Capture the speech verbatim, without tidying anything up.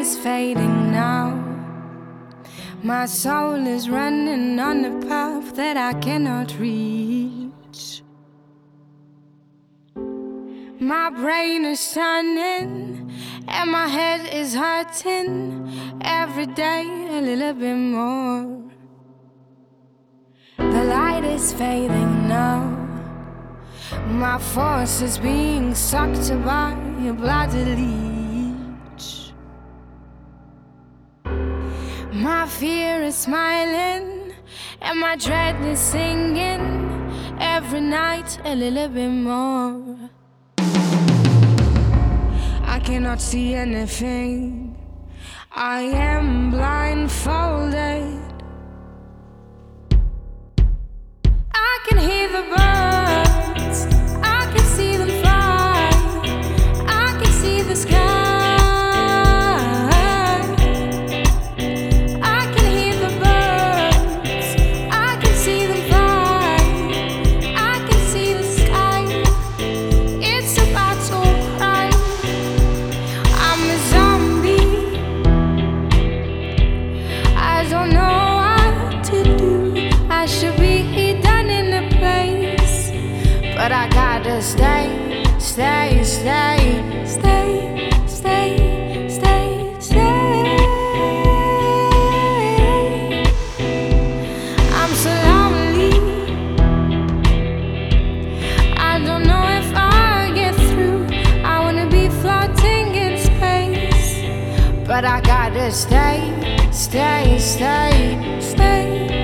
is fading now. My soul is running on a path that I cannot reach. My brain is turning and my head is hurting every day a little bit more. The light is fading now. My force is being sucked by a bloody leech. My fear is smiling and my dread is singing every night a little bit more. I cannot see anything. I am blindfolded. I can hear the birds. I can see them fly. I can see the sky. I can hear the birds. I can see them fly. I can see the sky. It's a battle cry. I'm a zombie. I don't know what to do. I should be done in a place, but I gotta stay, stay, stay, stay, stay, stay, stay. I'm so lonely. I don't know if I'll get through. I wanna be floating in space, but I gotta stay, stay, stay, stay.